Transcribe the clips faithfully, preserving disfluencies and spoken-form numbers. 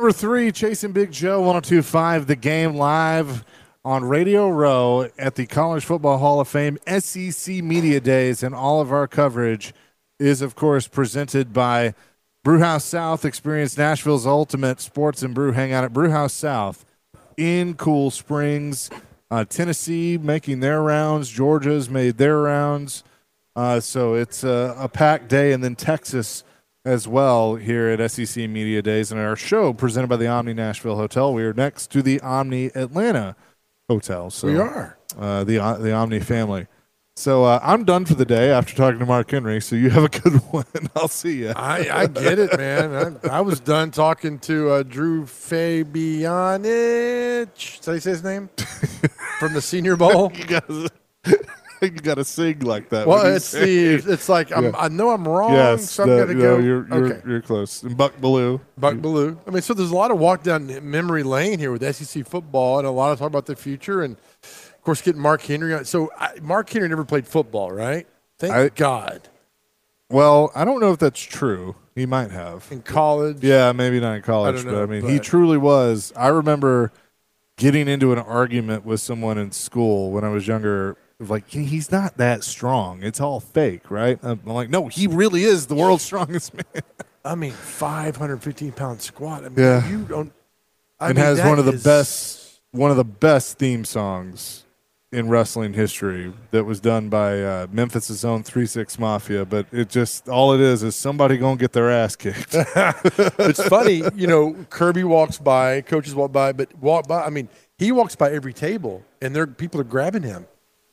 number three, Chasing Big Joe, one oh two point five, The Game live on Radio Row at the College Football Hall of Fame S E C Media Days, and all of our coverage is, of course, presented by Brewhouse South. Experience Nashville's ultimate sports and brew hangout at Brewhouse South in Cool Springs. Uh, Tennessee making their rounds. Georgia's made their rounds. Uh, so it's a, a packed day, and then Texas as well here at S E C Media Days. And our show presented by the Omni Nashville Hotel. We are next to the Omni Atlanta Hotel. So we are. Uh, the, the Omni family. So uh, I'm done for the day after talking to Mark Henry, so you have a good one. I'll see you. I, I get it, man. I, I was done talking to uh, Drew Fabianich. Did I say his name? From the Senior Bowl? you gotta, you gotta sing like that. Well, it's the it's like I'm, Yeah. I know I'm wrong, Yes, so I'm the- going to no, go. You're, you're, okay. you're close. And Buck Bellew. Buck Bellew. I mean, so there's a lot of walk down memory lane here with S E C football, and a lot of talk about the future, and of course getting Mark Henry on. So I, Mark Henry never played football, right? Thank I- God. Well, I don't know if that's true. He might have. In college, Yeah, maybe not in college, I don't but know, I mean, he but- truly was. I remember getting into an argument with someone in school when I was younger. Like, he's not that strong. It's all fake, right? I'm like, no, he really is the world's strongest man. I mean, five hundred fifteen pound squat. I mean, Yeah. you don't. I and mean, has that one of the is- best, one of the best theme songs in wrestling history that was done by uh, Memphis's own three six Mafia. But it just, all it is is somebody gonna get their ass kicked. It's funny, you know. Kirby walks by, coaches walk by, but walk by. I mean, he walks by every table, and there people are grabbing him.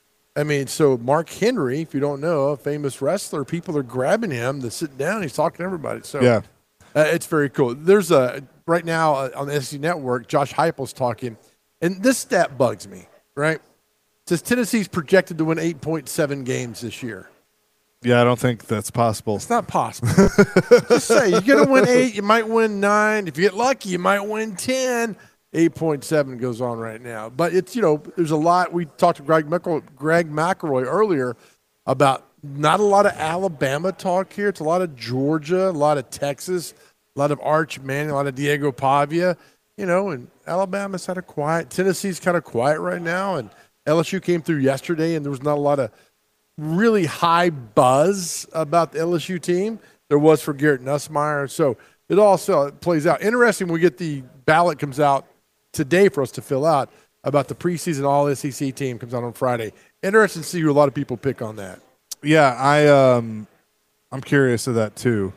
I mean, so Mark Henry, if you don't know, a famous wrestler, people are grabbing him to sit down. He's talking to everybody. So Yeah. uh, it's very cool. There's a right now uh, on the S E C Network, Josh Heupel's talking, and this stat bugs me. Right, it says Tennessee's projected to win eight point seven games this year. Yeah, I don't think that's possible. It's not possible. Just say you're going to win eight, you might win nine. If you get lucky, you might win ten. eight point seven goes on right now. But it's, you know, there's a lot. We talked to Greg, Mickle, Greg McElroy earlier about not a lot of Alabama talk here. It's a lot of Georgia, a lot of Texas, a lot of Arch Manning, a lot of Diego Pavia, you know, and Alabama's kind of quiet. Tennessee's kind of quiet right now. And L S U came through yesterday, and there was not a lot of really high buzz about the L S U team. There was for Garrett Nussmeier. So it also plays out. Interesting when we get the ballot comes out today for us to fill out about the preseason all S E C team comes out on Friday. Interesting to see who a lot of people pick on that. Yeah, I um, I'm curious of that too,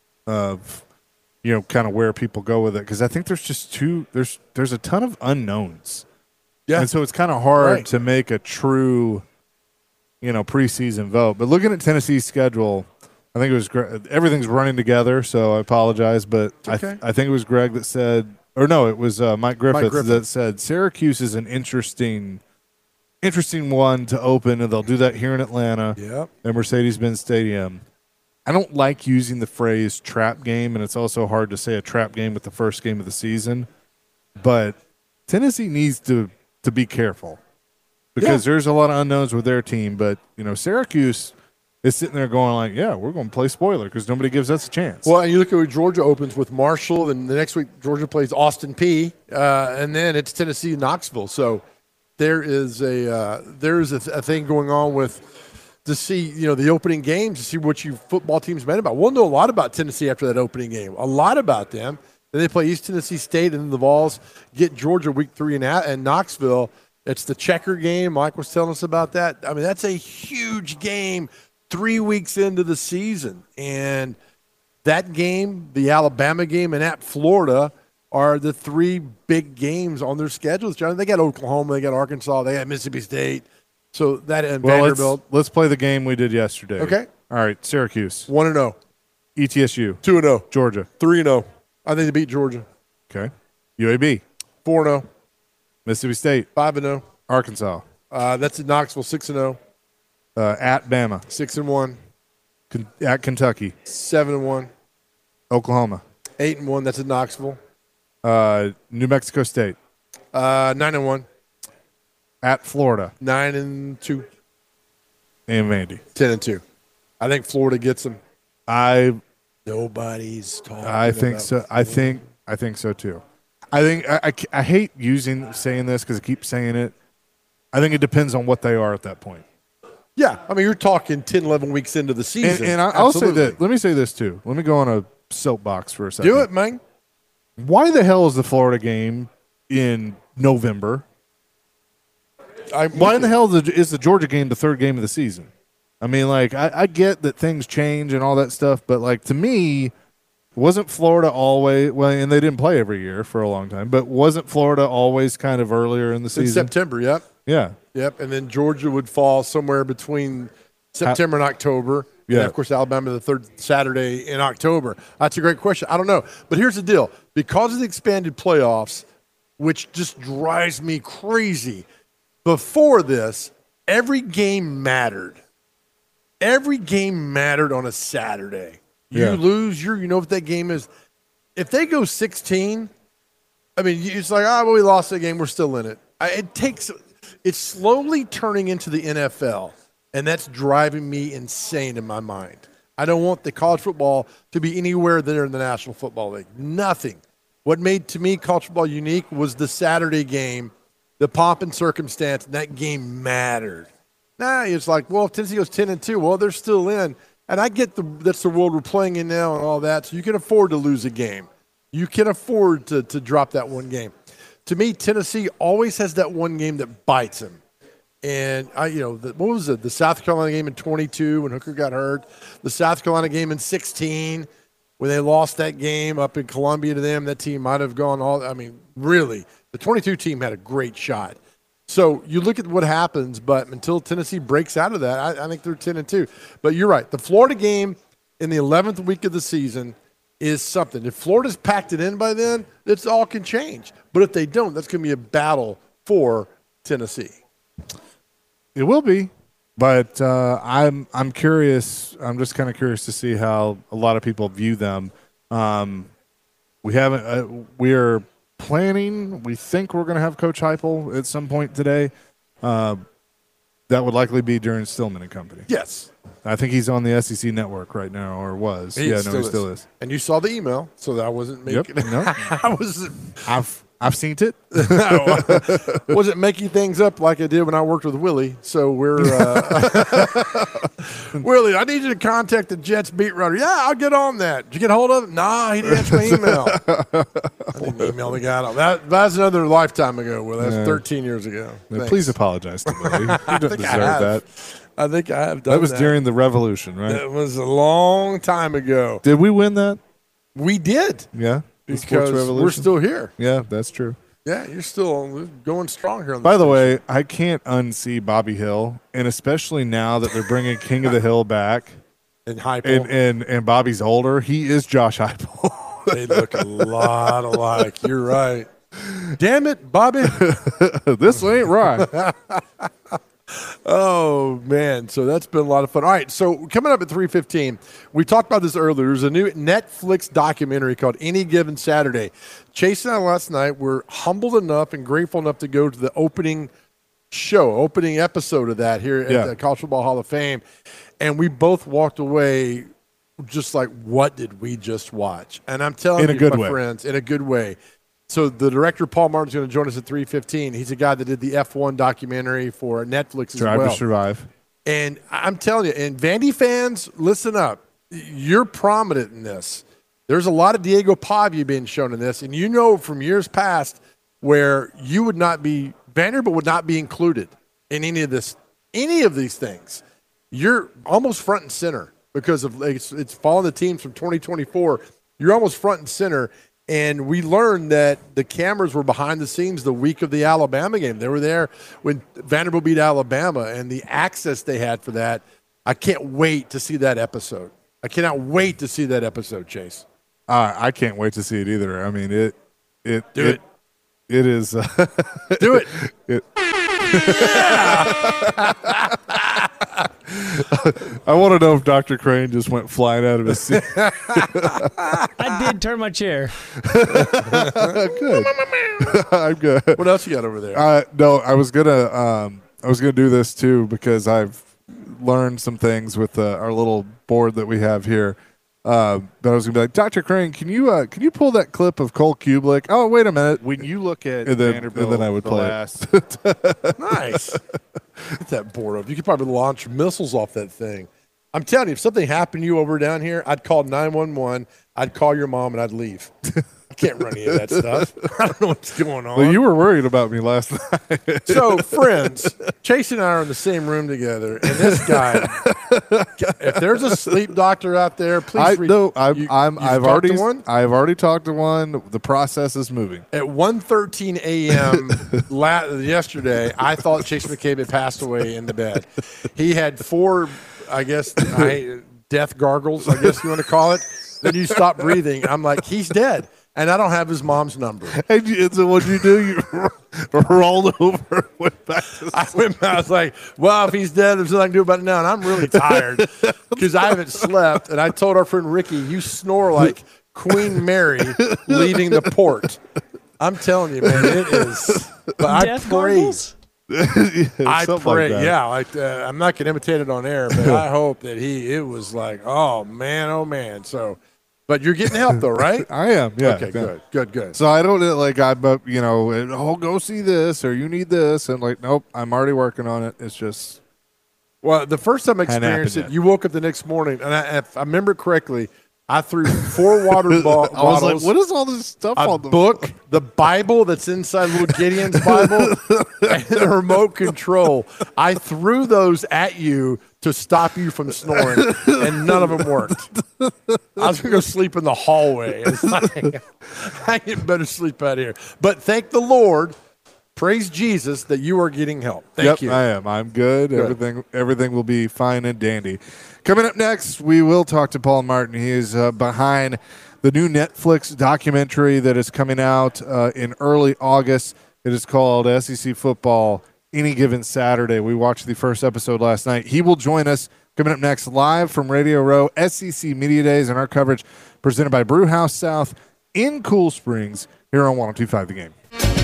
of you know, kind of where people go with it, because I think there's just two there's there's a ton of unknowns. Yeah. And so it's kind of hard Right. to make a true, you know, preseason vote. But looking at Tennessee's schedule, I think it was Gre- everything's running together. So I apologize, but I th- okay. I think it was Greg that said, or no, it was uh, Mike Griffith, Griffith. that said Syracuse is an interesting, interesting one to open, and they'll do that here in Atlanta Yep. at Mercedes-Benz Stadium. I don't like using the phrase trap game, and it's also hard to say a trap game with the first game of the season. But Tennessee needs to to be careful because Yeah. there's a lot of unknowns with their team. But, you know, Syracuse is sitting there going like, yeah, we're going to play spoiler because nobody gives us a chance. Well, and you look at where Georgia opens with Marshall, and the next week Georgia plays Austin P, uh, and then it's Tennessee and Knoxville. So there is a uh, there is a, th- a thing going on with to see you know the opening games to see what you football teams meant about. We'll know a lot about Tennessee after that opening game, a lot about them. Then they play East Tennessee State, and then the Vols get Georgia week three in at and Knoxville. It's the checker game. Mike was telling us about that. I mean, that's a huge game. Three weeks into the season, and that game, the Alabama game, and at Florida are the three big games on their schedules. John, they got Oklahoma, they got Arkansas, they got Mississippi State. So that and well, let's, Vanderbilt. let's play the game we did yesterday. Okay. All right, Syracuse, One and zero, E T S U, two and zero, Georgia. three and zero. I think they beat Georgia. Okay. U A B, Four and zero, Mississippi State, five and zero. Arkansas, Uh, that's at Knoxville. Six and zero, uh, at Bama, six and one, Con- at Kentucky, seven and one, Oklahoma, eight and one. That's at Knoxville. uh, New Mexico State, Uh, nine and one, at Florida, nine and two, and Vandy. ten and two. I think Florida gets them. I Nobody's talking. I think about so. I think I think so too. I think I, I, I hate using saying this because I keep saying it. I think it depends on what they are at that point. Yeah, I mean, you're talking ten, eleven weeks into the season. And, and I, I'll say that. Let me say this too. Let me go on a soapbox for a second. Do it, man. Why the hell is the Florida game in November? I, Why in the hell is the, is the Georgia game the third game of the season? I mean, like, I, I get that things change and all that stuff, but, like, to me, wasn't Florida always – well, and they didn't play every year for a long time, but wasn't Florida always kind of earlier in the season? In September, yep. Yeah. Yep, and then Georgia would fall somewhere between September and October. Yeah. And, of course, Alabama the third Saturday in October. That's a great question. I don't know. But here's the deal. Because of the expanded playoffs, which just drives me crazy, before this, every game mattered. Every game mattered on a Saturday. You Yeah. lose, you're, you know what that game is. If they go sixteen, I mean, it's like, oh, well, we lost the game. We're still in it. I, it takes – it's slowly turning into the N F L, and that's driving me insane in my mind. I don't want the college football to be anywhere there in the National Football League. Nothing. What made, to me, college football unique was the Saturday game, the pomp and circumstance, and that game mattered. Nah, it's like, well, if Tennessee goes ten and two, well, they're still in. And I get the that's the world we're playing in now and all that, so you can afford to lose a game. You can afford to, to drop that one game. To me, Tennessee always has that one game that bites them. And, I, you know, the, what was it? The South Carolina game in twenty-two when Hooker got hurt. The South Carolina game in sixteen when they lost that game up in Columbia to them. That team might have gone all – I mean, really, the twenty-two team had a great shot. So you look at what happens, but until Tennessee breaks out of that, I, I think they're ten and two. But you're right. The Florida game in the eleventh week of the season is something. If Florida's packed it in by then, it's all can change. But if they don't, that's going to be a battle for Tennessee. It will be, but uh, I'm I'm curious. I'm just kind of curious to see how a lot of people view them. Um, we haven't. Uh, we are planning. We think we're going to have Coach Heupel at some point today. Uh, that would likely be during Stillman and Company. Yes, I think he's on the S E C network right now, or was. he yeah, still no, he is. still is. And you saw the email, so that I wasn't making. Yep. No, I was. I've I've seen it. Wasn't making things up like I did when I worked with Willie. So we're uh, Willie. I need you to contact the Jets beat writer. Yeah, I'll get on that. Did you get a hold of him? Nah, he didn't answer my email. I didn't email the guy. That that's another lifetime ago. Well, that's Yeah. thirteen years ago. Yeah, Thanks. please apologize to Billy. You don't think deserve I have. that. I think I have done That was that. during the Revolution, right? It was a long time ago. Did we win that? We did Yeah. The Sports because we're Revolution? still here. Yeah, that's true. Yeah, you're still going strong here. On By the station. way, I can't unsee Bobby Hill, and especially now that they're bringing King of the Hill back, and Heupel, and and, and Bobby's older, he is Josh Heupel. they look a lot alike. You're right. Damn it, Bobby. This ain't right. Oh, man. So that's been a lot of fun. All right. So coming up at three fifteen, we talked about this earlier. There's a new Netflix documentary called Any Given Saturday. Chase and I last night were humbled enough and grateful enough to go to the opening show, opening episode of that here at Yeah. the College Football Hall of Fame. And we both walked away just like, what did we just watch? And I'm telling In a you, good my way. friends, in a good way. So the director, Paul Martin's going to join us at three fifteen. He's a guy that did the F one documentary for Netflix as Drive well. to Survive. And I'm telling you, and Vandy fans, listen up. You're prominent in this. There's a lot of Diego Pavia being shown in this, and you know from years past where you would not be, Vanderbilt would not be included in any of this, any of these things. You're almost front and center because of it's, it's following the teams from twenty twenty-four. You're almost front and center. And we learned that the cameras were behind the scenes the week of the Alabama game. They were there when Vanderbilt beat Alabama, and the access they had for that. I can't wait to see that episode. I cannot wait to see that episode, Chase. Uh, I can't wait to see it either. I mean, it, it, Do it. It is. Uh, Do it. it I want to know if Doctor Crane just went flying out of his seat. I did turn my chair. Good. I'm good. What else you got over there? Uh, no, I was gonna. Um, I was gonna do this too because I've learned some things with uh, our little board that we have here. Uh, but I was gonna be like, Doctor Crane, can you uh, can you pull that clip of Cole Kublik? Oh, wait a minute. When you look at And then- Vanderbilt, and then I would the play it. last, Nice. Get that board up. You could probably launch missiles off that thing. I'm telling you, if something happened to you over down here, I'd call nine one one. I'd call your mom and I'd leave. I can't run any of that stuff. I don't know what's going on. Well, you were worried about me last night. So, friends, Chase and I are in the same room together, and this guy, if there's a sleep doctor out there, please I reach. no, I'm, you- I'm you've I've talked already to one? I've already talked to one. The process is moving. At one thirteen a.m. la- yesterday, I thought Chase McCabe had passed away in the bed. He had four, I guess, I, death gargles, I guess you want to call it. Then you stop breathing. I'm like, he's dead. And I don't have his mom's number. And you, so what you do? You rolled over, went back to I went. I was like, "Well, if he's dead, there's nothing I can do about it now." And I'm really tired because I haven't slept. And I told our friend Ricky, "You snore like Queen Mary leaving the port." I'm telling you, man, it is. But Death I pray. gargles? I something like pray. that. Yeah, like uh, I'm not gonna imitate it on air, but I hope that he. It was like, oh man, oh man. So, but you're getting help though, right? I am. Yeah. Okay, yeah. good, good, good. So I don't like I'm uh, you know oh go see this or you need this and like nope I'm already working on it. It's just Well, the first time I Hadn't experienced it, happened yet. you woke up the next morning, and I, if I remember correctly, I threw four water bo- I was bottles, like, what is all this stuff a on the book, the Bible that's inside little Gideon's Bible, and the remote control. I threw those at you to stop you from snoring, and none of them worked. I was going to go sleep in the hallway. It's like, I get better sleep out here. But thank the Lord, praise Jesus, that you are getting help. Thank yep, you. I am. I'm good. Good. Everything everything will be fine and dandy. Coming up next, we will talk to Paul Martin. He is uh, behind the new Netflix documentary that is coming out uh, in early August. It is called S E C Football Any Given Saturday. We watched the first episode last night. He will join us coming up next live from Radio Row, S E C Media Days, and our coverage presented by Brewhouse South in Cool Springs here on one oh two point five The Game.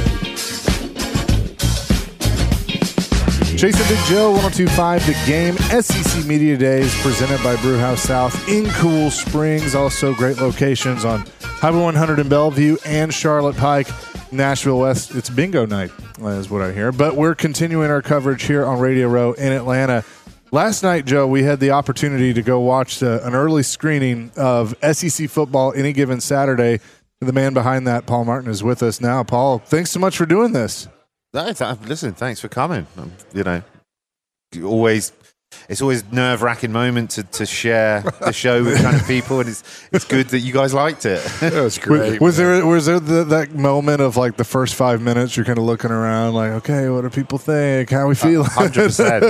Jason Big Joe, one oh two point five The Game, S E C Media Days presented by Brewhouse South in Cool Springs. Also great locations on Highway one hundred in Bellevue and Charlotte Pike, Nashville West. It's bingo night, is what I hear. But we're continuing our coverage here on Radio Row in Atlanta. Last night, Joe, we had the opportunity to go watch uh, an early screening of S E C Football Any Given Saturday. The man behind that, Paul Martin, is with us now. Paul, thanks so much for doing this. No, it's, uh, listen, thanks for coming. Um, you know, you always it's always nerve wracking moment to, to share the show with kind of people, and it's it's good that you guys liked it. That was Was, great. was there was there the, that moment of like the first five minutes you're kind of looking around like, okay, what do people think? How we feel? Hundred percent.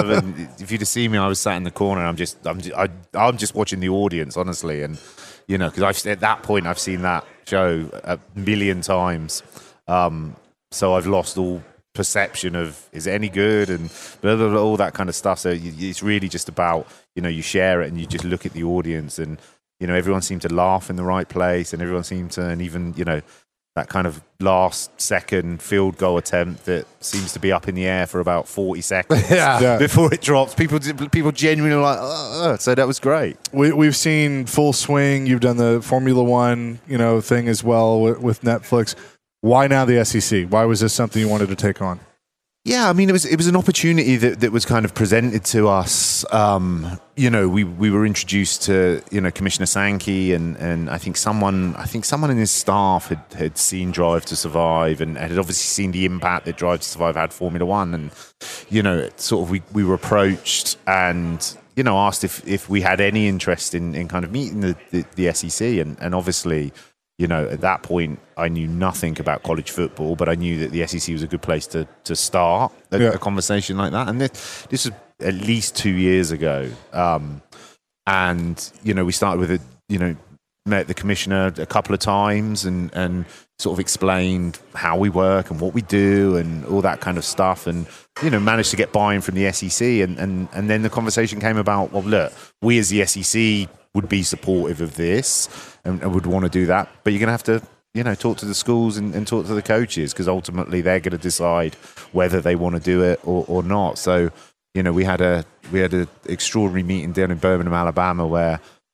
If you'd have seen me, I was sat in the corner. I'm just, I'm, just, I, I'm just watching the audience, honestly, and you know, because I've at that point I've seen that show a million times, um, so I've lost all perception of is it any good and blah, blah, blah, all that kind of stuff. So you, it's really just about, you know, you share it and you just look at the audience, and you know, everyone seemed to laugh in the right place, and everyone seemed to, and even, you know, that kind of last second field goal attempt that seems to be up in the air for about forty seconds Yeah. Yeah. before it drops. People people genuinely are like, oh, oh. So that was great. we, we've seen Full Swing. You've done the Formula One, you know, thing as well with, with Netflix. Why now the S E C? Why was this something you wanted to take on? Yeah, I mean, it was it was an opportunity that, that was kind of presented to us. Um, you know, we, we were introduced to, you know, Commissioner Sankey, and, and I think someone I think someone in his staff had, had seen Drive to Survive, and had obviously seen the impact that Drive to Survive had Formula One, and you know, sort of we, we were approached and, you know, asked if, if we had any interest in, in kind of meeting the, the, the S E C, and, and obviously, you know, at that point, I knew nothing about college football, but I knew that the S E C was a good place to to start a, Yeah. a conversation like that. And this, this was at least two years ago. Um, and, you know, we started with, a, you know, met the commissioner a couple of times and, and sort of explained how we work and what we do and all that kind of stuff. And, you know, managed to get buy-in from the S E C. And, and, and then the conversation came about, well, look, we as the S E C would be supportive of this and, and would want to do that, but you're going to have to, you know, talk to the schools and, and talk to the coaches, because ultimately they're going to decide whether they want to do it or, or not. So, you know, we had a we had an extraordinary meeting down in Birmingham, Alabama, where,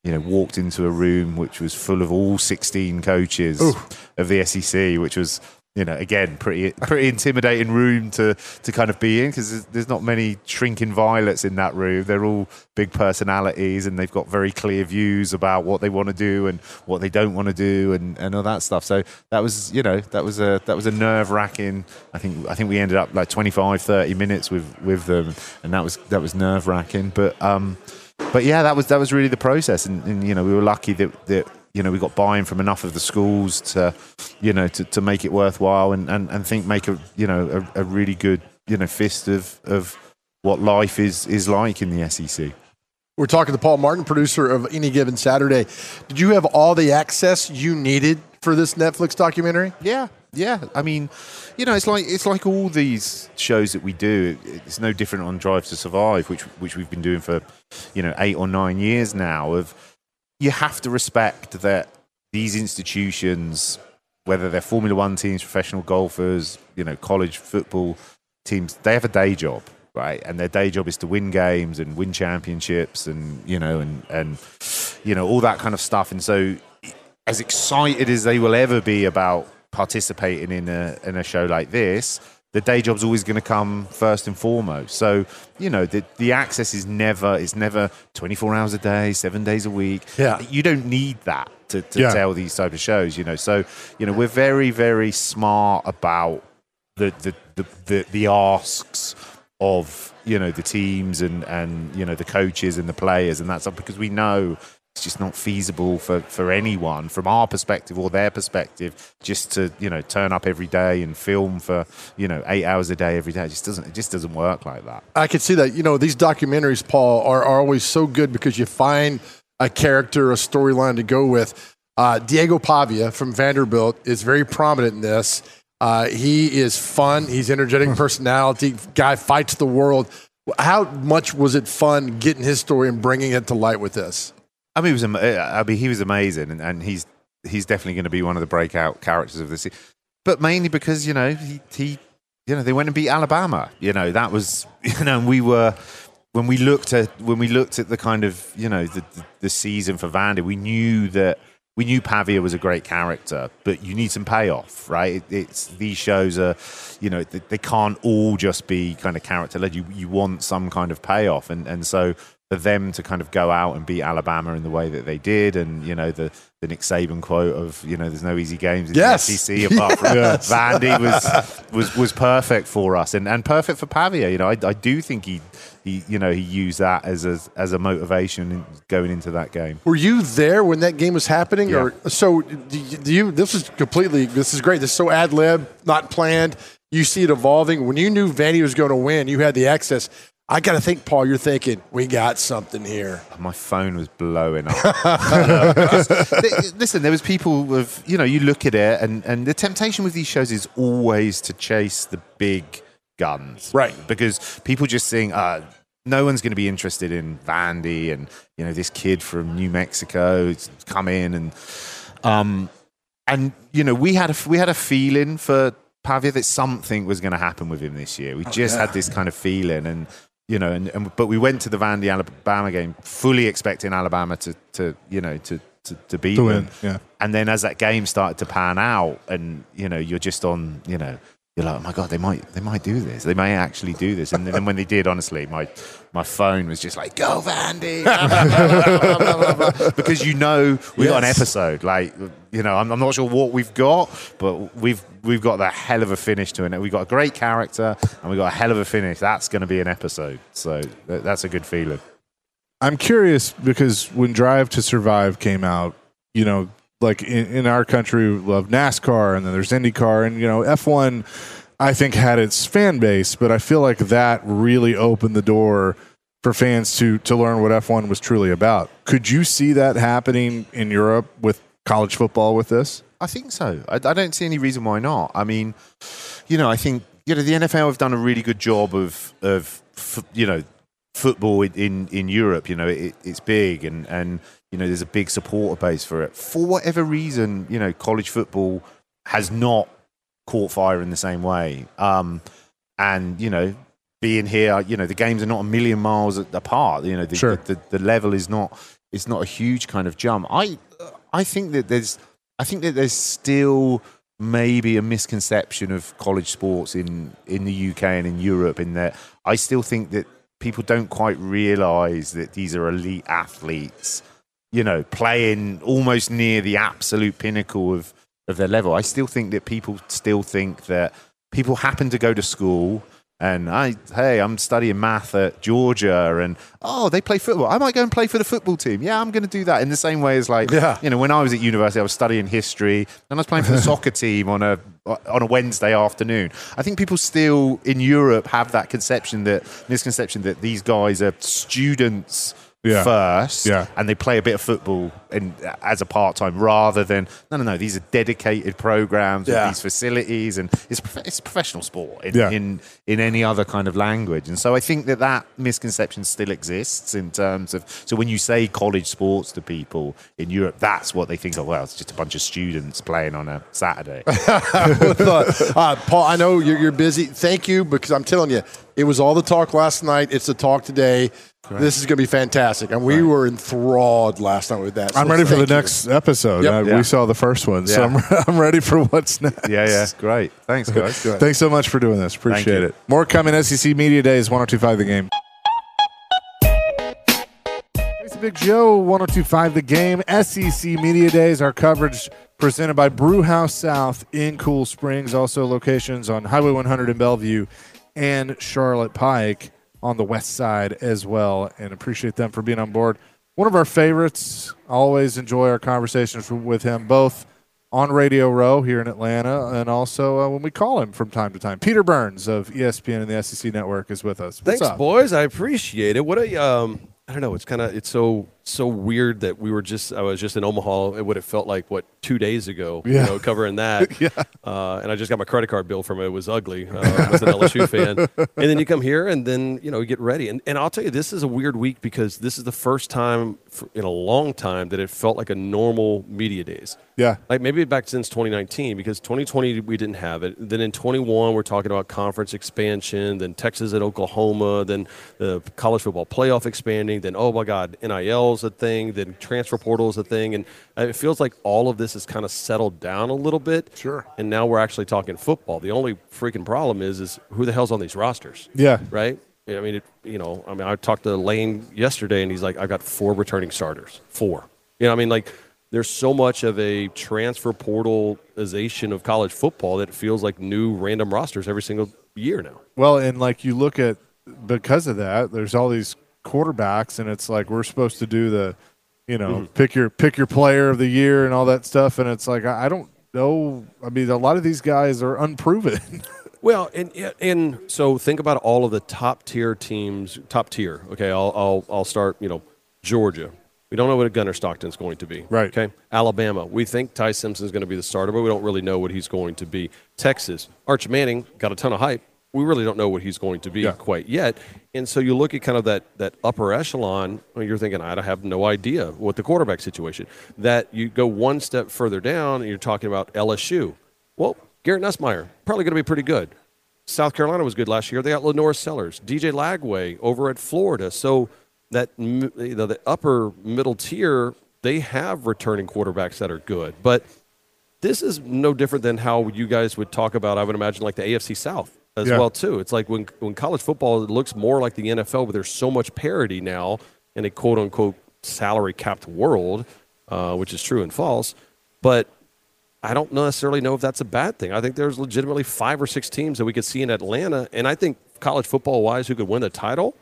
you know, walked into a room which was full of all sixteen coaches Ooh. of the S E C, which was, you know, again, pretty pretty intimidating room to to kind of be in, because there's, there's not many shrinking violets in that room. They're all big personalities, and they've got very clear views about what they want to do and what they don't want to do, and, and all that stuff. So that was, you know, that was a that was a nerve wracking. I think I think we ended up like twenty-five, thirty minutes with with them, and that was that was nerve wracking. But um, but yeah, that was that was really the process, and, and you know, we were lucky that that. You know, we got buy-in from enough of the schools to, you know, to, to make it worthwhile, and, and, and think make a, you know, a, a really good, you know, fist of, of what life is is like in the S E C. We're talking to Paul Martin, producer of Any Given Saturday. Did you have all the access you needed for this Netflix documentary? Yeah, yeah. I mean, you know, it's like it's like all these shows that we do. It's no different on Drive to Survive, which which we've been doing for, you know, eight or nine years now. Of you have to respect that these institutions, whether they're Formula One teams, professional golfers, you know, college football teams, they have a day job, right? And their day job is to win games and win championships, and you know, and and you know, all that kind of stuff. And so, as excited as they will ever be about participating in a in a show like this, the day job's always going to come first and foremost. So, you know, the the access is never, it's never twenty-four hours a day, seven days a week. Yeah. You don't need that to, to Yeah. tell these type of shows, you know. So, you know, we're very, very smart about the the the, the, the asks of, you know, the teams and, and, you know, the coaches and the players and that stuff, because we know it's just not feasible for, for anyone from our perspective or their perspective just to, you know, turn up every day and film for, you know, eight hours a day every day. It just doesn't, it just doesn't work like that. I can see that. You know, these documentaries, Paul, are, are always so good because you find a character, a storyline to go with. Uh, Diego Pavia from Vanderbilt is very prominent in this. Uh, he is fun. He's energetic personality. Guy fights the world. How much was it fun getting his story and bringing it to light with this? I mean, it was. am- I mean, he was amazing, and, and he's he's definitely going to be one of the breakout characters of this. But mainly because, you know, he, he you know, they went and beat Alabama. You know, that was, you know, and we were when we looked at when we looked at the kind of, you know, the the, the season for Vandy, we knew that we knew Pavia was a great character, but you need some payoff, right? It, it's these shows are, you know, they, they can't all just be kind of character led. You you want some kind of payoff, and and so. For them to kind of go out and beat Alabama in the way that they did, and you know the, the Nick Saban quote of, you know, there's no easy games in Yes. the S E C apart from Yes. Vandy was was was perfect for us, and, and perfect for Pavia. You know, I, I do think he he you know he used that as a as a motivation in going into that game. Were you there when that game was happening? Yeah. Or so do you, do you? This is completely. This is great. This is so ad lib, not planned. You see it evolving. When you knew Vandy was going to win, you had the access. I got to think, Paul, you're thinking, we got something here. My phone was blowing up. Because, th- listen, there was people with, you know, you look at it, and, and the temptation with these shows is always to chase the big guns. Right. Because people just think, uh, no one's going to be interested in Vandy and, you know, this kid from New Mexico who's come in. And, um, and you know, we had a, we had a feeling for Pavia that something was going to happen with him this year. We just had this kind of feeling, and you know, and, and but we went to the Vandy Alabama game fully expecting Alabama to, to you know, to to, to beat To them. win, yeah. And then as that game started to pan out, and you know, you're just on, you know, you're like, oh my god, they might they might do this. They may actually do this. And then when they did, honestly, my my phone was just like, go Vandy, blah, blah, blah, blah, blah. Because you know we've got an Yes. episode. Like, you know, I'm, I'm not sure what we've got, but we've we've got that hell of a finish to it. We've got a great character, and we've got a hell of a finish. That's going to be an episode. So that, that's a good feeling. I'm curious because when Drive to Survive came out, you know, like in, in our country, we love NASCAR, and then there's IndyCar, and you know, F one, I think, had its fan base, but I feel like that really opened the door for fans to to learn what F one was truly about. Could you see that happening in Europe with college football with this? I think so. I, I don't see any reason why not. I mean, you know, I think, you know, the N F L have done a really good job of of f- you know, football in, in, in Europe. You know, it, it's big, and and you know, there's a big supporter base for it. For whatever reason, you know, college football has not caught fire in the same way. Um, and you know, being here, you know, the games are not a million miles apart. You know, the, Sure. the, the, the level is not it's not a huge kind of jump. I I think that there's I think that there's still maybe a misconception of college sports in, in the U K and in Europe, in that I still think that people don't quite realise that these are elite athletes, you know, playing almost near the absolute pinnacle of, of their level. I still think that people still think that people happen to go to school and, I, hey, I'm studying math at Georgia and, oh, they play football. I might go and play for the football team. Yeah, I'm going to do that. In the same way as, like, yeah. you know, when I was at university, I was studying history and I was playing for the soccer team on a on a Wednesday afternoon. I think people still in Europe have that conception, that misconception that these guys are students Yeah. first, Yeah. and they play a bit of football in, as a part-time, rather than, no, no, no, these are dedicated programs with Yeah. these facilities, and it's, prof- it's professional sport in, Yeah. in, in any other kind of language. And so I think that that misconception still exists in terms of, so when you say college sports to people in Europe, that's what they think of, well, it's just a bunch of students playing on a Saturday. uh, Paul, I know you're, you're busy. Thank you, because I'm telling you, it was all the talk last night. It's the talk today. Right. This is going to be fantastic. And we right. were enthralled last night with that. So I'm ready for the you. next episode. Yep. Uh, Yeah. We saw the first one, so Yeah. I'm, I'm ready for what's next. Yeah, yeah, great. Thanks, guys. Thanks so much for doing this. Appreciate you. it. More coming. S E C Media Days, one oh two point five The Game. It's Big Joe, one oh two point five The Game. S E C Media Days, our coverage presented by Brewhouse South in Cool Springs. Also locations on Highway one hundred in Bellevue and Charlotte Pike on the west side as well, and appreciate them for being on board. One of our favorites. Always enjoy our conversations with him, both on Radio Row here in Atlanta and also uh, when we call him from time to time. Peter Burns of E S P N and the S E C Network is with us. What's Thanks, up? boys. I appreciate it. What a um, I don't know. It's kind of it's so so weird that we were just I was just in Omaha. What it felt like what two days ago, Yeah. you know, covering that. Yeah. Uh, and I just got my credit card bill from it. It was ugly. Uh, I was an L S U fan. And then you come here and then you know you get ready. And and I'll tell you, this is a weird week because this is the first time for, in a long time that it felt like a normal media days. Yeah. Like maybe back since twenty nineteen, because twenty twenty we didn't have it. Then in twenty-one we're talking about conference expansion, then Texas at Oklahoma, then the college football playoff expanding, then oh my God, N I L is a thing, then transfer portal is a thing, and it feels like all of this has kind of settled down a little bit. Sure. And now we're actually talking football. The only freaking problem is is who the hell's on these rosters? Yeah. Right? I mean, it, you know, I mean, I talked to Lane yesterday, and he's like, I've got four returning starters. Four. You know, I mean, like, there's so much of a transfer portalization of college football that it feels like new random rosters every single year now. Well, and like you look at, because of that, there's all these quarterbacks, and it's like we're supposed to do the, you know, Mm-hmm. pick your pick your player of the year and all that stuff, and it's like I, I don't know. I mean, a lot of these guys are unproven. Well, and and so think about all of the top tier teams, top tier. Okay, I'll I'll I'll start. You know, Georgia. We don't know what Gunnar Stockton's going to be. Right. Okay. Alabama. We think Ty Simpson's going to be the starter, but we don't really know what he's going to be. Texas. Arch Manning got a ton of hype. We really don't know what he's going to be Yeah. quite yet. And so you look at kind of that that upper echelon, and you're thinking, I have no idea what the quarterback situation. That you go one step further down, and you're talking about L S U. Well, Garrett Nussmeier, probably going to be pretty good. South Carolina was good last year. They got Lenore Sellers, D J Lagway over at Florida. So that you know, the upper middle tier, they have returning quarterbacks that are good. But this is no different than how you guys would talk about, I would imagine, like the A F C South as Yeah. well, too. It's like when when college football, it looks more like the N F L, but there's so much parity now in a quote-unquote salary-capped world, uh, which is true and false. But I don't necessarily know if that's a bad thing. I think there's legitimately five or six teams that we could see in Atlanta, and I think college football-wise who could win the title,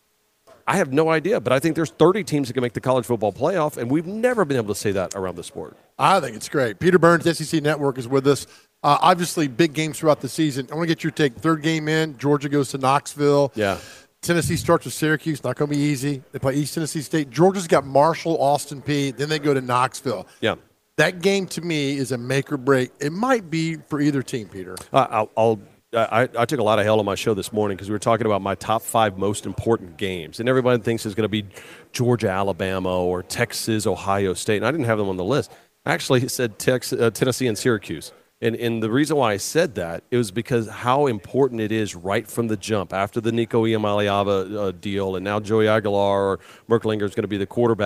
I have no idea. But I think there's thirty teams that can make the college football playoff, and we've never been able to say that around the sport. I think it's great. Peter Burns, S E C Network, is with us. Uh, obviously, big games throughout the season. I want to get your take. Third game in, Georgia goes to Knoxville. Yeah. Tennessee starts with Syracuse. Not going to be easy. They play East Tennessee State. Georgia's got Marshall, Austin Peay. Then they go to Knoxville. Yeah. That game, to me, is a make or break. It might be for either team, Peter. Uh, I'll, I'll I, I took a lot of hell on my show this morning because we were talking about my top five most important games, and everybody thinks it's going to be Georgia, Alabama, or Texas, Ohio State, and I didn't have them on the list. I actually said Texas, uh, Tennessee and Syracuse, and and the reason why I said that it was because how important it is right from the jump after the Nico Iamaleava uh, deal, and now Joey Aguilar or Merklinger is going to be the quarterback.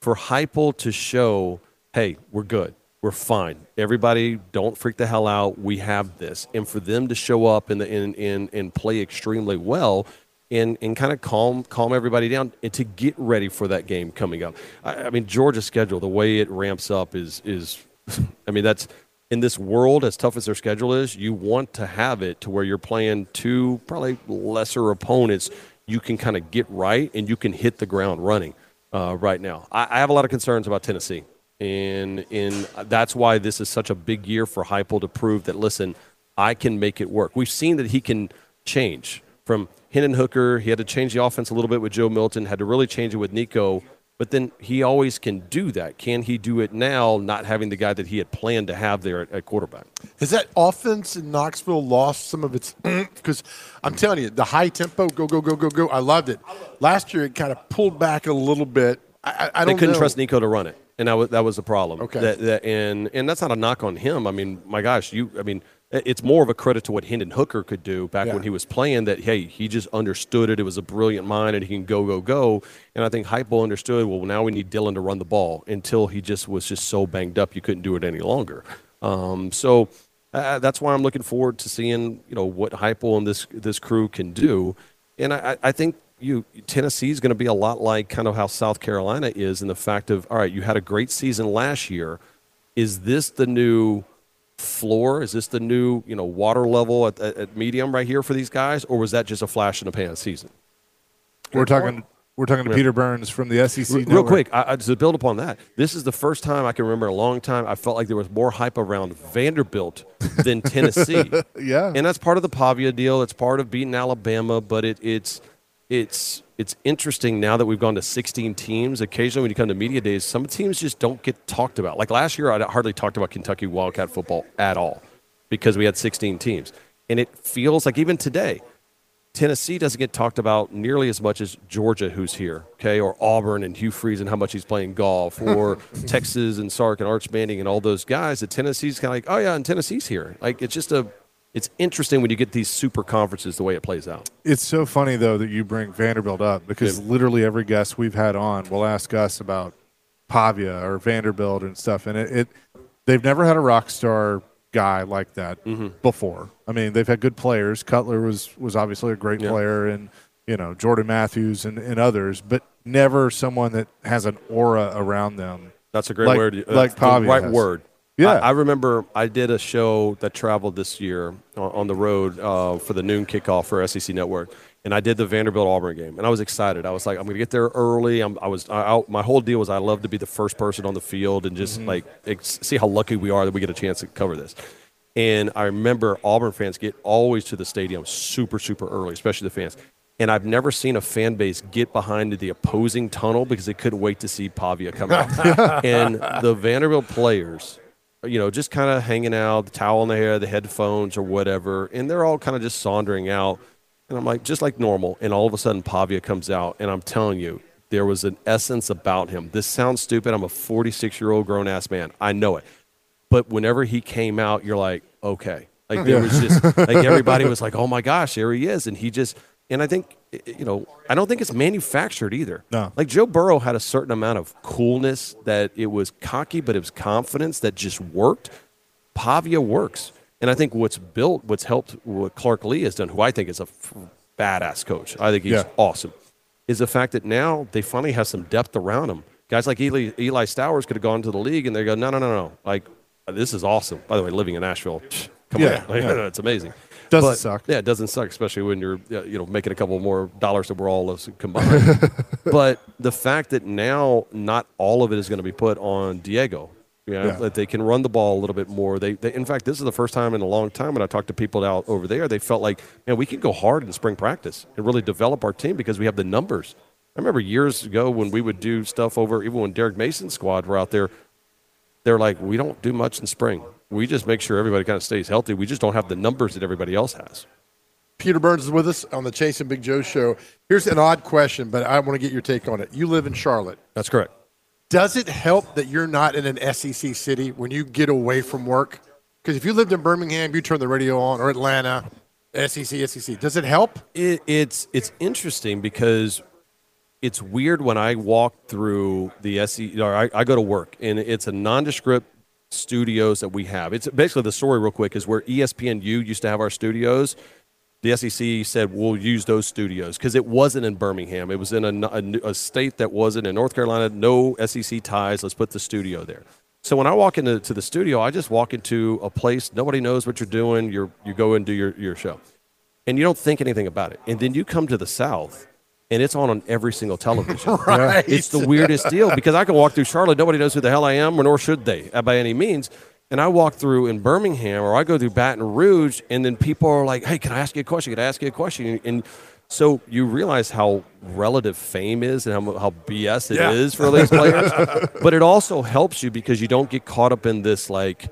for Heupel to show, hey, we're good. We're fine. Everybody, don't freak the hell out. We have this. And for them to show up and and and, and play extremely well and, and kind of calm calm everybody down and to get ready for that game coming up. I, I mean, Georgia's schedule, the way it ramps up is is – I mean, that's – in this world, as tough as their schedule is, you want to have it to where you're playing two probably lesser opponents. You can kind of get right and you can hit the ground running uh, right now. I, I have a lot of concerns about Tennessee, and and that's why this is such a big year for Heupel to prove that, listen, I can make it work. We've seen that he can change from Hendon Hooker. He had to change the offense a little bit with Joe Milton, had to really change it with Nico. But then he always can do that. Can he do it now, not having the guy that he had planned to have there at, at quarterback? Has that offense in Knoxville lost some of its – because I'm telling you, the high tempo, go, go, go, go, go, I loved it. Last year it kind of pulled back a little bit. I, I don't They couldn't know. trust Nico to run it, and that was, that was the problem. Okay. That, that, and, and that's not a knock on him. I mean, my gosh, you. I mean, it's more of a credit to what Hendon Hooker could do back Yeah. when he was playing, that, hey, he just understood it. It was a brilliant mind, and he can go, go, go. And I think Heupel understood, well, now we need Dylan to run the ball, until he just was just so banged up you couldn't do it any longer. Um, so uh, that's why I'm looking forward to seeing, you know, what Heupel and this this crew can do. And I, I think you Tennessee is going to be a lot like kind of how South Carolina is, in the fact of, all right, you had a great season last year. Is this the new floor? Is this the new, you know, water level at, at, at medium right here for these guys, or was that just a flash in the pan season? We're talking. We're talking to Yeah. Peter Burns from the S E C. Real Network. quick, I, I, to build upon that, this is the first time I can remember in a long time I felt like there was more hype around Vanderbilt than Tennessee. Yeah. And that's part of the Pavia deal. It's part of beating Alabama, but it, it's it's it's interesting now that we've gone to sixteen teams. Occasionally when you come to media days, some teams just don't get talked about. Like last year, I hardly talked about Kentucky Wildcat football at all because we had sixteen teams. And it feels like even today, Tennessee doesn't get talked about nearly as much as Georgia, who's here, okay, or Auburn and Hugh Freeze and how much he's playing golf, or Texas and Sark and Arch Manning and all those guys. That Tennessee's kind of like, oh yeah, and Tennessee's here. Like it's just a, it's interesting when you get these super conferences the way it plays out. It's so funny though that you bring Vanderbilt up, because Yeah. literally every guest we've had on will ask us about Pavia or Vanderbilt and stuff, and it, it they've never had a rock star guy like that Mm-hmm. before. I mean, they've had good players. Cutler was was obviously a great Yeah. player, and you know Jordan Matthews and, and others, but never someone that has an aura around them. That's a great Like- word. like That's the Pavia right has. word. Yeah. I, I remember I did a show that traveled this year on, on the road uh, for the noon kickoff for S E C Network, and I did the Vanderbilt Auburn game, and I was excited. I was like, I'm going to get there early. I'm, I was I, I, my whole deal was I love to be the first person on the field and just like ex- see how lucky we are that we get a chance to cover this. And I remember Auburn fans get always to the stadium super, super early, especially the fans. And I've never seen a fan base get behind the opposing tunnel because they couldn't wait to see Pavia come out. And the Vanderbilt players, you know, just kind of hanging out, the towel in their hair, the headphones or whatever, and they're all kind of just sauntering out. And I'm like, just like normal. And all of a sudden Pavia comes out, and I'm telling you, there was an essence about him. This sounds stupid. I'm a forty-six-year-old grown-ass man. I know it. But whenever he came out, you're like, okay. Like there was just like everybody was like, oh my gosh, there he is. And he just, and I think, you know, I don't think it's manufactured either. No. Like Joe Burrow had a certain amount of coolness that it was cocky, but it was confidence that just worked. Pavia works. And I think what's built, what's helped what Clark Lee has done, who I think is a f- badass coach, I think he's Yeah. awesome, is the fact that now they finally have some depth around him. Guys like Eli, Eli Stowers could have gone to the league, and they go, no, no, no, no. Like, this is awesome. By the way, living in Nashville, come Yeah, on, yeah. it's amazing. Doesn't But- suck. Yeah, it doesn't suck, especially when you're uh, you know making a couple more dollars that we're all us combined. But the fact that now not all of it is going to be put on Diego. You know, Yeah. that they can run the ball a little bit more. They, they, in fact, this is the first time in a long time when I talked to people out over there, they felt like, man, we can go hard in spring practice and really develop our team because we have the numbers. I remember years ago when we would do stuff over, even when Derek Mason's squad were out there, they're like, we don't do much in spring. We just make sure everybody kind of stays healthy. We just don't have the numbers that everybody else has. Peter Burns is with us on the Chase and Big Joe show. Here's an odd question, but I want to get your take on it. You live in Charlotte. That's correct. Does it help that you're not in an S E C city when you get away from work? Because if you lived in Birmingham, you turn the radio on, or Atlanta, S E C, S E C. Does it help? It, it's it's interesting because it's weird when I walk through the S E C, or I, I go to work, and it's a nondescript studios that we have. It's basically the story real quick is where E S P N U used to have our studios. The S E C said, we'll use those studios because it wasn't in Birmingham. It was in a, a, a state that wasn't in North Carolina, no S E C ties. Let's put the studio there. So when I walk into to the studio, I just walk into a place. Nobody knows what you're doing. You're, you go and do your, your show. And you don't think anything about it. And then you come to the South, and it's on on every single television. Right. It's the weirdest deal because I can walk through Charlotte. Nobody knows who the hell I am, nor should they by any means. And I walk through in Birmingham, or I go through Baton Rouge, and then people are like, hey, can I ask you a question? Can I ask you a question? And so you realize how relative fame is and how, how B S it Yeah. is for these players. But it also helps you because you don't get caught up in this, like,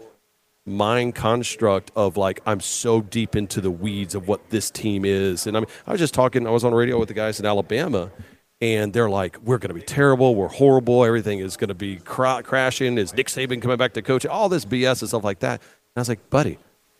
mind construct of, like, I'm so deep into the weeds of what this team is. And I mean, I was just talking, I was on the radio with the guys in Alabama, and they're like, we're going to be terrible. We're horrible. Everything is going to be cra- crashing. Is Nick Saban coming back to coach? All this B S and stuff like that. And I was like, buddy,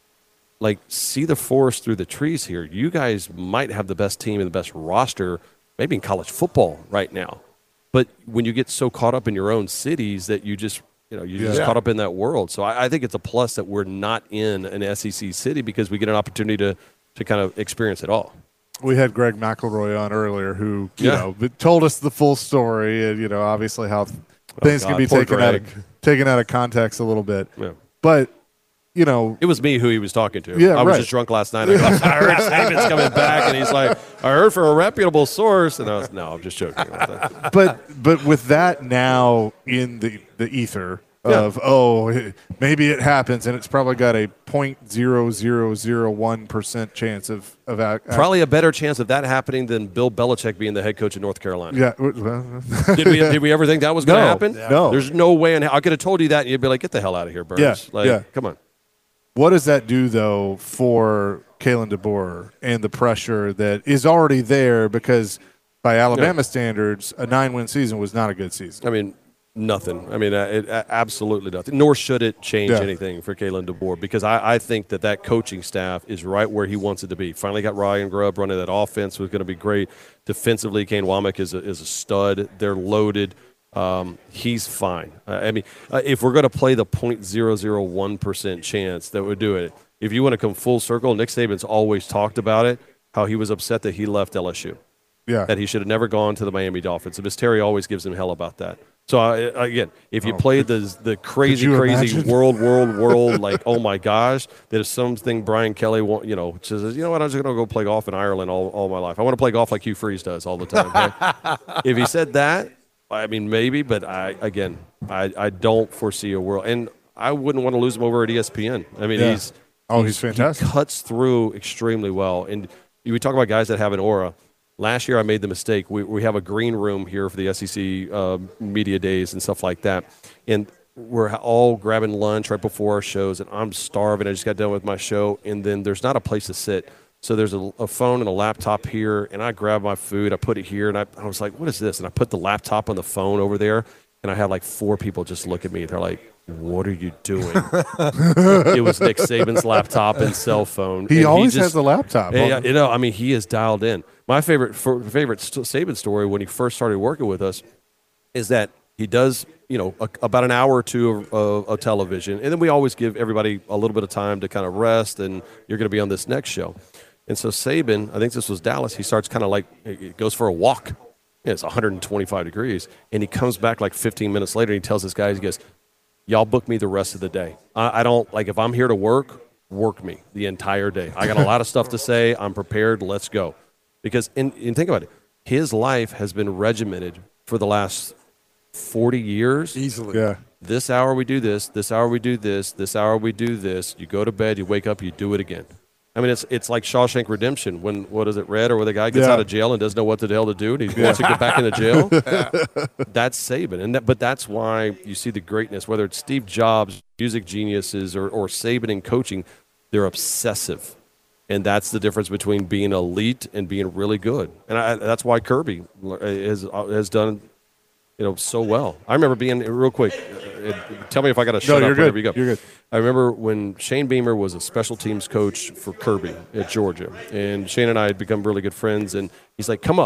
like, see the forest through the trees here. You guys might have the best team and the best roster, maybe in college football right now. But when you get so caught up in your own cities that you just, you know, you're just Yeah. caught up in that world. So I, I think it's a plus that we're not in an S E C city because we get an opportunity to, to kind of experience it all. We had Greg McElroy on earlier, who you Yeah. know told us the full story, and you know obviously how things God, can be poor taken out of Greg. taken out of context a little bit. Yeah. But you know, It was me who he was talking to. Yeah, I was right. just drunk last night. I, go, I heard Saban's coming back, and he's like, I heard from a reputable source. And I was, no, I'm just joking about that. but but with that now in the the ether of oh maybe it happens, and it's probably got a point zero zero zero one percent chance of of ac- Probably a better chance of that happening than Bill Belichick being the head coach of North Carolina. yeah. Well, Did we did we ever think that was going to No, happen? no. There's no way. In, I could have told you that, and you'd be like, get the hell out of here, Burns. Yeah, Like, yeah. come on. what does that do though for Kalen DeBoer and the pressure that is already there because by Alabama Yeah. standards, a nine-win season was not a good season. I mean, nothing. I mean, uh, it, uh, absolutely nothing. Nor should it change Yeah. anything for Kalen DeBoer because I, I think that that coaching staff is right where he wants it to be. Finally got Ryan Grubb running that offense, was going to be great. Defensively, Kane Womack is a, is a stud. They're loaded. Um, he's fine. Uh, I mean, uh, if we're going to play the point zero zero one percent chance that we're doing it, if you want to come full circle, Nick Saban's always talked about it, how he was upset that he left L S U. Yeah, That he should have never gone to the Miami Dolphins. And Miss Terry always gives him hell about that. So, uh, again, if you Oh, played the the crazy, you crazy imagine? world, world, world, like, oh, my gosh, that is something Brian Kelly, want, you know, says, you know what, I'm just going to go play golf in Ireland all, all my life. I want to play golf like Hugh Freeze does all the time. Okay? If he said that, I mean, maybe, but, I again, I, I don't foresee a world. And I wouldn't want to lose him over at E S P N. I mean, Yeah. he's Oh, he's fantastic. He cuts through extremely well. And we talk about guys that have an aura. Last year, I made the mistake. We, we have a green room here for the S E C uh, media days and stuff like that. And we're all grabbing lunch right before our shows, and I'm starving. I just got done with my show, and then there's not a place to sit. So there's a, a phone and a laptop here, and I grab my food, I put it here, and I, I was like, what is this? And I put the laptop on the phone over there, and I had like four people just look at me. They're like, what are you doing? It was Nick Saban's laptop and cell phone. he and always just- has a laptop. yeah, on- yeah, you know, I mean, he is dialed in. My favorite for, favorite st- Saban story when he first started working with us is that he does, you know, a, about an hour or two of, of, of television, and then we always give everybody a little bit of time to kind of rest, and you're going to be on this next show. And so Saban, I think this was Dallas, he starts kind of like, he goes for a walk. Yeah, it's one hundred twenty-five degrees, and he comes back like fifteen minutes later, and he tells his guys, he goes, y'all book me the rest of the day. I, I don't, like, if I'm here to work, work me the entire day. I got a lot of stuff to say. I'm prepared. Let's go. Because, and, and think about it, his life has been regimented for the last forty years. Easily. yeah. This hour we do this, this hour we do this, this hour we do this. You go to bed, you wake up, you do it again. I mean, it's it's like Shawshank Redemption when, what is it, Red, or where the guy gets Yeah. out of jail and doesn't know what the hell to do, and he wants to get back into jail. That's Saban. And that, but that's why you see the greatness, whether it's Steve Jobs, music geniuses, or, or Saban in coaching, they're obsessive. And that's the difference between being elite and being really good. And I, that's why Kirby has, has done, you know, so well. I remember being, real quick, uh, tell me if I got to shut you're up good. whenever you go. You're good. I remember when Shane Beamer was a special teams coach for Kirby at Georgia. And Shane and I had become really good friends. And he's like, come up.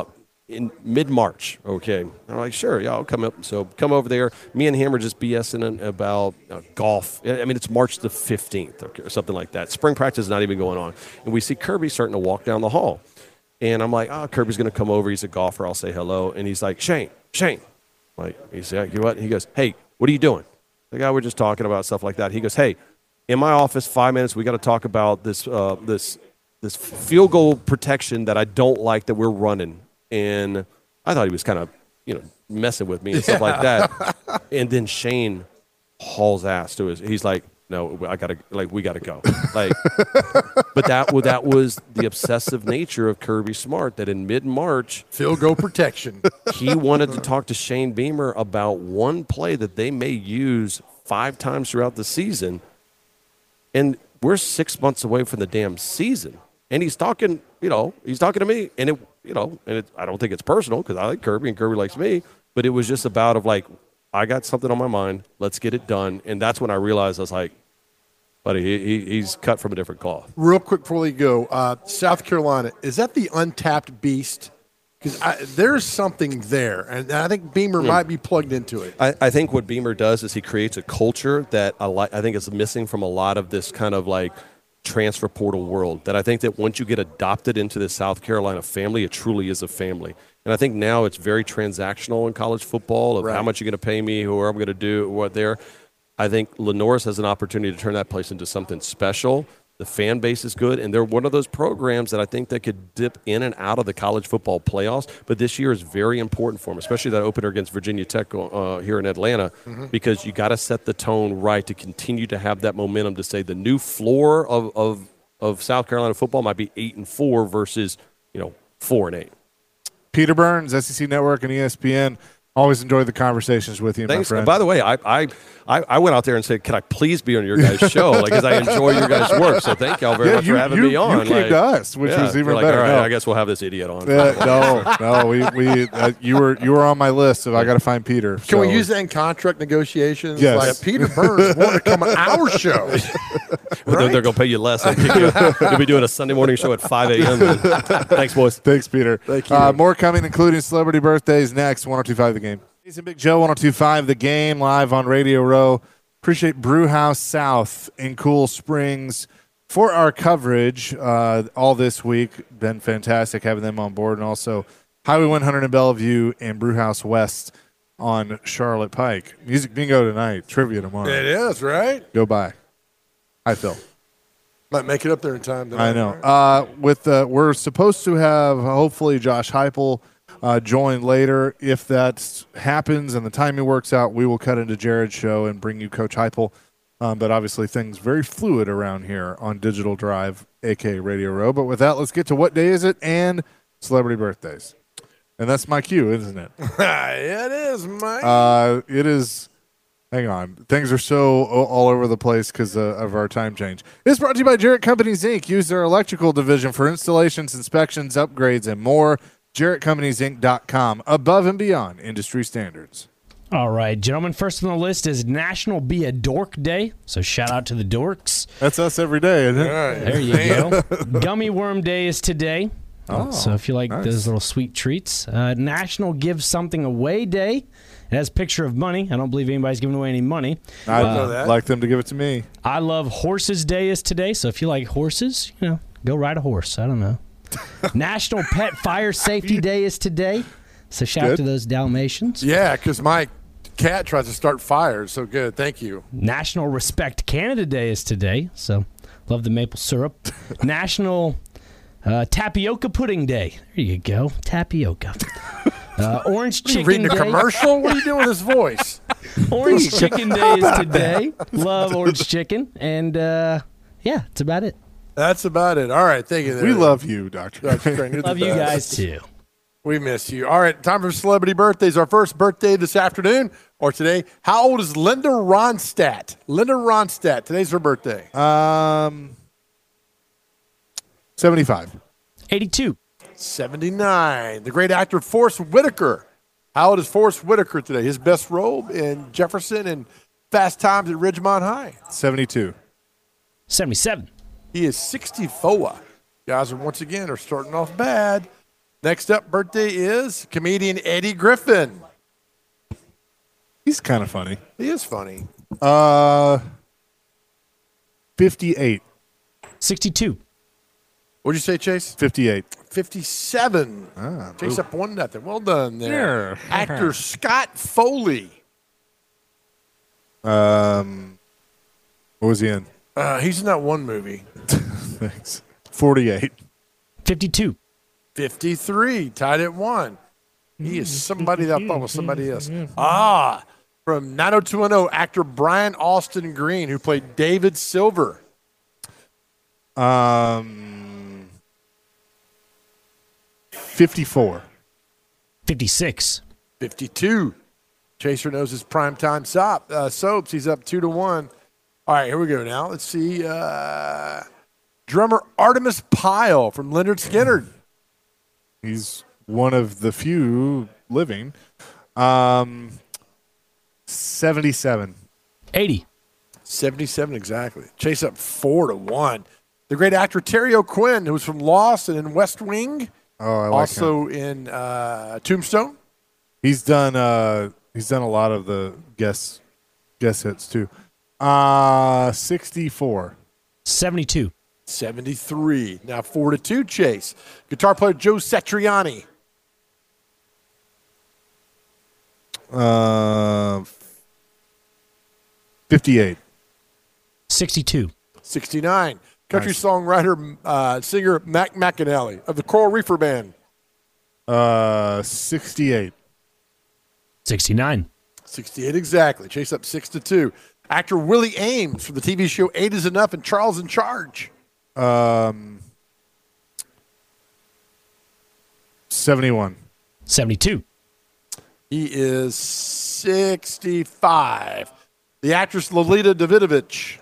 in mid-March, okay. And I'm like, sure, yeah, I'll come up. So come over there. Me and him are just BSing about uh, golf. I mean, it's March the fifteenth or something like that. Spring practice is not even going on. And we see Kirby starting to walk down the hall. And I'm like, oh, Kirby's going to come over. He's a golfer. I'll say hello. And he's like, Shane, Shane. Like, he's like, you know what? He goes, hey, what are you doing? The guy, we're just talking about stuff like that. He goes, hey, in my office, five minutes, we got to talk about this uh, this this field goal protection that I don't like that we're running. And I thought he was kind of, you know, messing with me and stuff like that. And then Shane hauls ass to us. He's like, no, I gotta, like, we gotta go. Like, but that, well, that was the obsessive nature of Kirby Smart. That in mid-March, Field goal protection. he wanted to talk to Shane Beamer about one play that they may use five times throughout the season. And we're six months away from the damn season. And he's talking, you know, he's talking to me, and it, you know, and it, I don't think it's personal because I like Kirby and Kirby likes me, but it was just about of like, I got something on my mind, let's get it done. And that's when I realized I was like, buddy, he, he, he's cut from a different cloth. Real quick before we go, uh, South Carolina, is that the untapped beast? Because there's something there, and I think Beamer mm. might be plugged into it. I, I think what Beamer does is he creates a culture that I, li- I think is missing from a lot of this kind of like transfer portal world. That I think that once you get adopted into the South Carolina family, it truly is a family. And I think now it's very transactional in college football of right. how much you're going to pay me, who I'm going to do, what there. I think Lenoris has an opportunity to turn that place into something special. The fan base is good, and they're one of those programs that I think that could dip in and out of the college football playoffs. But this year is very important for them, especially that opener against Virginia Tech uh, here in Atlanta, mm-hmm. because you got to set the tone right to continue to have that momentum to say the new floor of, of of South Carolina football might be eight and four versus you know four and eight. Peter Burns, S E C Network and E S P N. Always enjoy the conversations with you, Thanks. my friend. By the way, I, I I went out there and said, "Can I please be on your guys' show?" Like, because I enjoy your guys' work. So thank y'all very yeah, much you, for having you, me on. You came like, to us, which yeah, was even like, better. All right, no. I guess we'll have this idiot on. Yeah, no, no, we we uh, you were you were on my list, so I got to find Peter. Can so. we use that in contract negotiations? Yes. Like Peter Burns wanted to come on our show. Well, right? they're, they're going to pay you less. You'll be doing a Sunday morning show at five a.m. Thanks, boys. Thanks, Peter. Thank you. Uh, more coming, including celebrity birthdays next. one oh two point five The Game. Jason Big Joe, one oh two point five The Game, live on Radio Row. Appreciate Brewhouse South in Cool Springs for our coverage uh, all this week. Been fantastic having them on board. And also Highway one hundred in Bellevue and Brewhouse West on Charlotte Pike. Music bingo tonight. Trivia tomorrow. It is, right? Go by. Hi, Phil. Might make it up there in time tonight. I know. Uh, with uh, we're supposed to have, hopefully, Josh Heupel Uh, join later. If that happens and the timing works out, we will cut into Jared's show and bring you Coach Heupel. Um, but obviously things very fluid around here on Digital Drive, a k a. Radio Row. But with that, let's get to what day is it and celebrity birthdays. And that's my cue, isn't it? It is, Mike. Uh, it is. Hang on. Things are so all over the place because uh, of our time change. It's brought to you by Jarrett Companies, Incorporated. Use their electrical division for installations, inspections, upgrades, and more. Jarrett Companies Inc dot com, above and beyond industry standards. All right, gentlemen, first on the list is National Be a Dork Day, so shout out to the dorks. That's us every day, isn't it? Right. There you go. Gummy Worm Day is today, Oh, so if you like nice. those little sweet treats. Uh, National Give Something Away Day. It has a picture of money. I don't believe anybody's giving away any money. I'd know that. like them to give it to me. I Love Horses Day is today, so if you like horses, you know, go ride a horse. I don't know. National Pet Fire Safety Day is today, so shout Good. out to those Dalmatians. Yeah, because my cat tries to start fires. So good. Thank you. National Respect Canada Day is today, so love the maple syrup. National uh, Tapioca Pudding Day. There you go, tapioca. Uh, Orange Are you Chicken reading Day. a commercial? What are you doing with this voice? Orange Chicken Day is today. Love orange chicken, and uh, yeah, that's about it. That's about it. All right. Thank you. There. We love you, Doctor Doctor Crane, you're the Love you best. guys too. We miss you. All right, time for celebrity birthdays. Our first birthday this afternoon or today. How old is Linda Ronstadt? Linda Ronstadt. Today's her birthday. Um, seventy-five. eighty-two. seventy-nine. The great actor Forrest Whitaker. How old is Forrest Whitaker today? His best role in Jefferson and Fast Times at Ridgemont High. seventy-two. seventy-seven. He is sixty-four. Guys are once again are starting off bad. Next up, birthday is comedian Eddie Griffin. He's kind of funny. He is funny. Uh, fifty-eight. sixty-two. What'd you say, Chase? fifty-eight. fifty-seven. Ah, Chase up one nothing. Well done there. Yeah. Actor Scott Foley. Um, what was he in? Uh, he's in that one movie. Thanks. forty-eight. fifty-two. fifty-three. Tied at one. He is somebody that I thought was somebody else. Ah, from nine oh two one oh, actor Brian Austin Green, who played David Silver. Um, fifty-four. fifty-six. fifty-two. Chaser knows his primetime sop, uh, soaps. He's up two to one. All right, here we go now. Let's see. Uh, drummer Artemis Pyle from Leonard Skinner. He's one of the few living. Um, seventy-seven. eighty. seventy-seven exactly. Chase up four to one. The great actor Terry O'Quinn, who was from Lost and in West Wing. Oh, I like also him. in uh, Tombstone. He's done. Uh, he's done a lot of the guest guest hits too. Uh, sixty-four. seventy-two. seventy-three. Now four to two. Chase. Guitar player Joe Satriani. Uh, fifty-eight. sixty-two. sixty-nine. Country Nice. songwriter, uh, singer Mac McAnally of the Coral Reefer Band. Uh, sixty-eight. sixty-nine. sixty-eight exactly. Chase up six to two. Actor Willie Ames from the T V show Eight is Enough and Charles in Charge. Um, seventy-one. seventy-two. He is sixty-five. The actress Lolita Davidovich.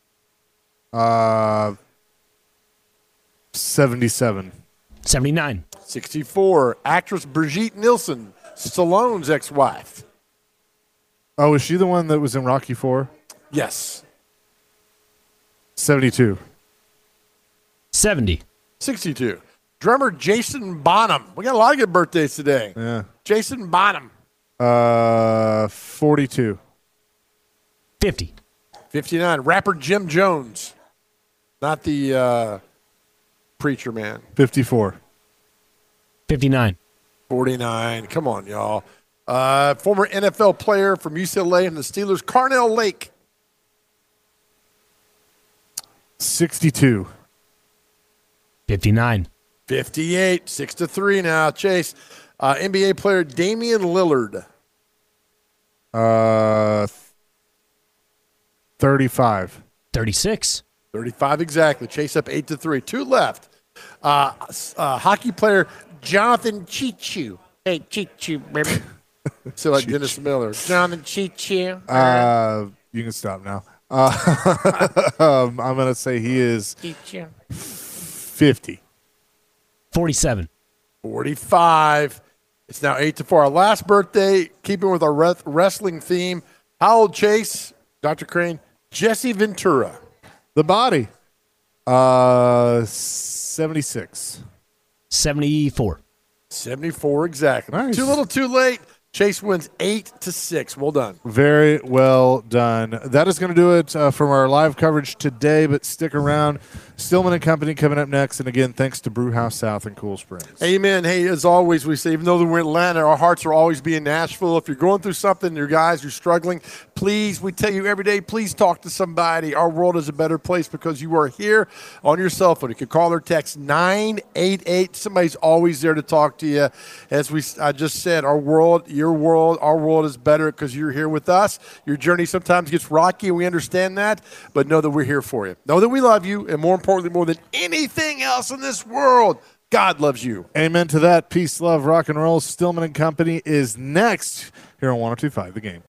Uh, seventy-seven. seventy-nine. sixty-four. Actress Brigitte Nielsen, Stallone's ex-wife. Oh, is she the one that was in Rocky Four? Yes. seventy-two. seventy. sixty-two. Drummer Jason Bonham. We got a lot of good birthdays today. Yeah. Jason Bonham. Uh, forty-two. fifty. fifty-nine. Rapper Jim Jones. Not the uh, preacher man. fifty-four. fifty-nine. forty-nine. Come on, y'all. Uh, former N F L player from U C L A and the Steelers, Carnell Lake. sixty-two. fifty-nine. fifty-eight. Six to three now. Chase. Uh, N B A player Damian Lillard. Uh, thirty-five. thirty-six. thirty-five exactly. Chase up eight to three. Two left. Uh, uh, hockey player Jonathan Chichu. Hey, Chichu, baby. So like Dennis Miller. Jonathan Chichu. Uh, you can stop now. Uh, um, I'm gonna say he is Chichu. fifty. forty-seven. forty-five. It's now eight to four. Our last birthday, keeping with our re- wrestling theme. How old, Chase? Doctor Crane? Jesse Ventura. The body. Uh, seventy-six. seventy-four. seventy-four exactly. Nice. Too little, too late. Chase wins eight to six. Well done. Very well done. That is going to do it uh, from our live coverage today, but stick around. Stillman and Company coming up next. And again, thanks to Brewhouse South in Cool Springs. Amen. Hey, as always, we say, even though we're in Atlanta, our hearts are always be in Nashville. If you're going through something, you guys, you're struggling, please, we tell you every day, please talk to somebody. Our world is a better place because you are here on your cell phone. You can call or text nine eight eight. Somebody's always there to talk to you. As we I just said, our world, your world, our world is better because you're here with us. Your journey sometimes gets rocky, and we understand that, but know that we're here for you. Know that we love you, and more importantly, more than anything else in this world, God loves you. Amen to that. Peace, love, rock and roll. Stillman and Company is next here on one oh two point five The Game.